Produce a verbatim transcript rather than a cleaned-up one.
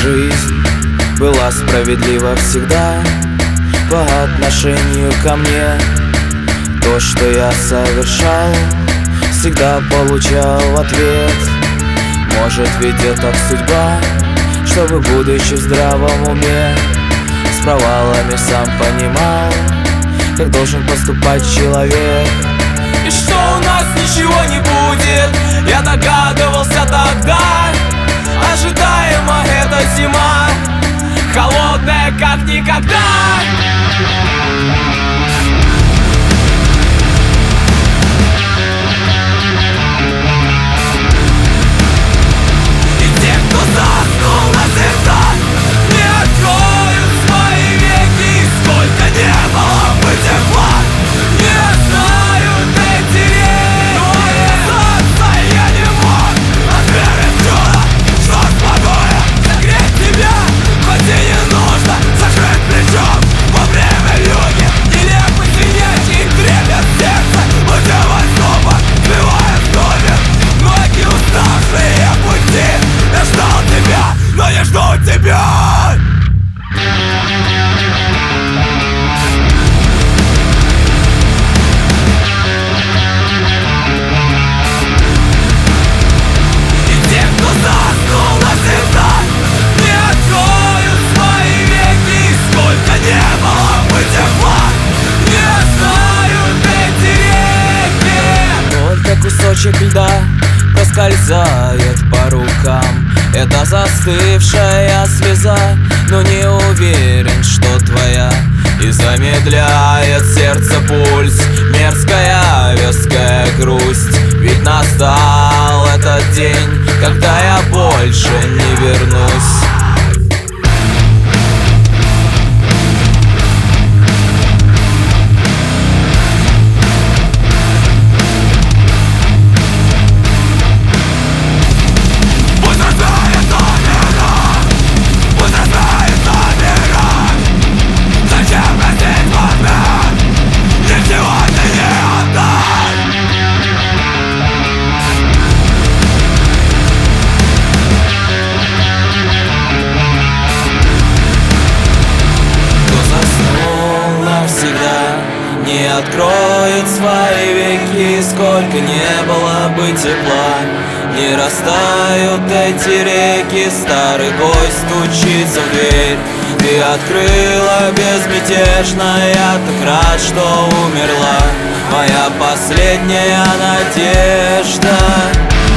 жизнь была справедлива всегда по отношению ко мне. То, что я совершал, всегда получал в ответ. Может, ведь это судьба, чтобы, будучи в здравом уме, с провалами сам понимал, как должен поступать человек. И что у нас ничего не будет, я догадывался тогда. Ожидаемо эта зима, холодная как никогда. Кусочек льда проскользает по рукам. Это застывшая слеза, но не уверен, что твоя. И замедляет сердце пульс мерзкая веская грусть. Ведь настал этот день, когда я больше не вернусь. Не откроет свои веки, сколько не было бы тепла. Не растают эти реки, старый гость стучится в дверь. Ты открыла безмятежно, я так рад, что умерла моя последняя надежда.